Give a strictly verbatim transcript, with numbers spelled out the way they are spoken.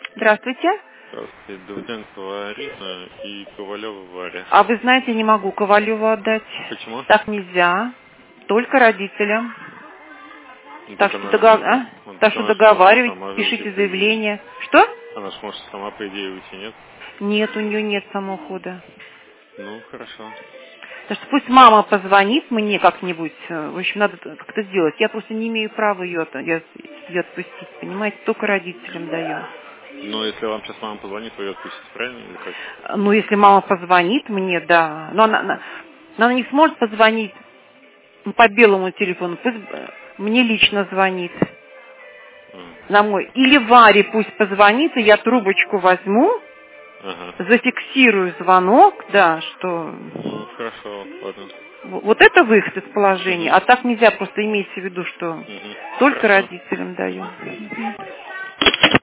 Здравствуйте. Здравствуйте, Давыденкова Арина и Ковалева Варя. А вы знаете, не могу Ковалеву отдать. Почему? Так нельзя. Только родителям. Ну, Так так что, она, догов... а? ну, так так что она ж может договаривайтесь, сама же уйти, пишите по идее. заявление. Что? Она ж может сама, по идее, уйти, нет? Нет, у нее нет самоухода. Ну, хорошо. Так что пусть мама позвонит мне как-нибудь. В общем, надо как-то сделать. Я просто не имею права ее, от- ее ее отпустить, понимаете? Только родителям даю. Но если вам сейчас мама позвонит, вы ее отпустите, правильно? Или как? Ну, если мама позвонит мне, да. Но она, она, но она не сможет позвонить по белому телефону. Пусть э, мне лично звонит. А, На мой. Или Варе пусть позвонит, и я трубочку возьму, ага. зафиксирую звонок, да, что Ну, хорошо, ладно. в- вот это выход из положения. Угу. А так нельзя, просто имейте в виду, что Угу. только Хорошо. родителям даю. Мгм.